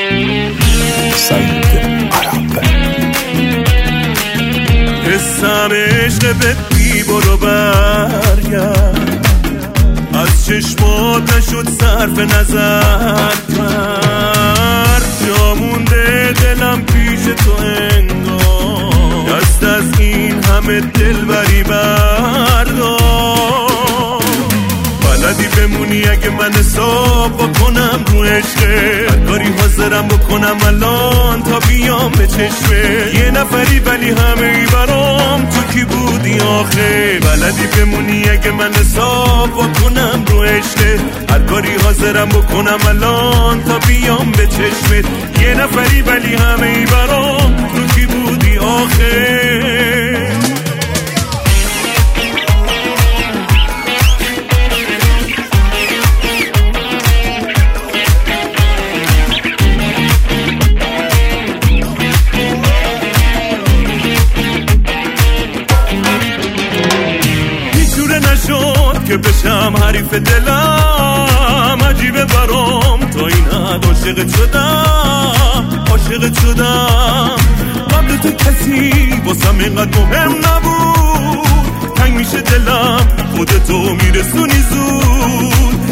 سعید عرب. حسم عشق به بی برو برگرد، از چشمات نشد صرف نظر کرد، جا مونده دلم پیش تو انگار، دست از این همه دلبری بردار. بلدی بمونی اگه من حساب بکنم رو عشقه، هر کاری حاضرم بکنم الان تا بیام به چشمه. یه نفری ولی همه ای برام، تو کی بودی آخه؟ بلدی بمونی اگه من حساب بکنم رو عشقه، هر کاری حاضرم بکنم الان تا بیام به چشمه. یه نفری ولی همه ای برام، تو کی بودی آخه؟ که بشم حریف دلم، عجیبه برام تا این حد عاشقت شدم. قبل تو کسی واسم اینقدر مهم نبود، تنگ میشه دلم خودتو میرسونی زود.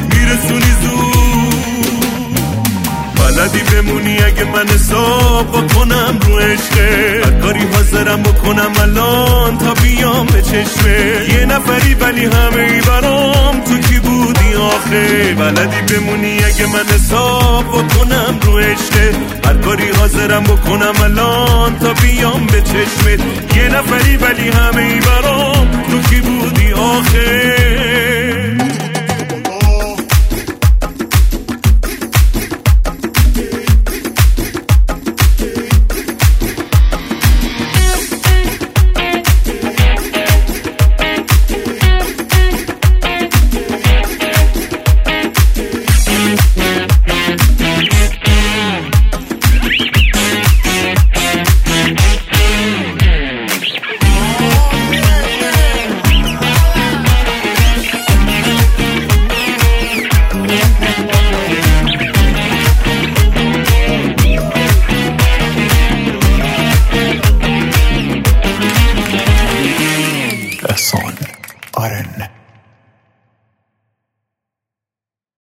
بلدی بمونی اگه من حساب بکنم رو عشقه، هر کاری حاضرم بکنم الان تا بیام به چشمه. یه نفری ولی همه ای برام، تو کی بودی آخه؟ بلدی بمونی اگه من حساب بکنم رو عشقه، هر کاری حاضرم بکنم الان تا بیام به چشمه. یه نفری ولی همه ای برام، تو کی بودی آخه؟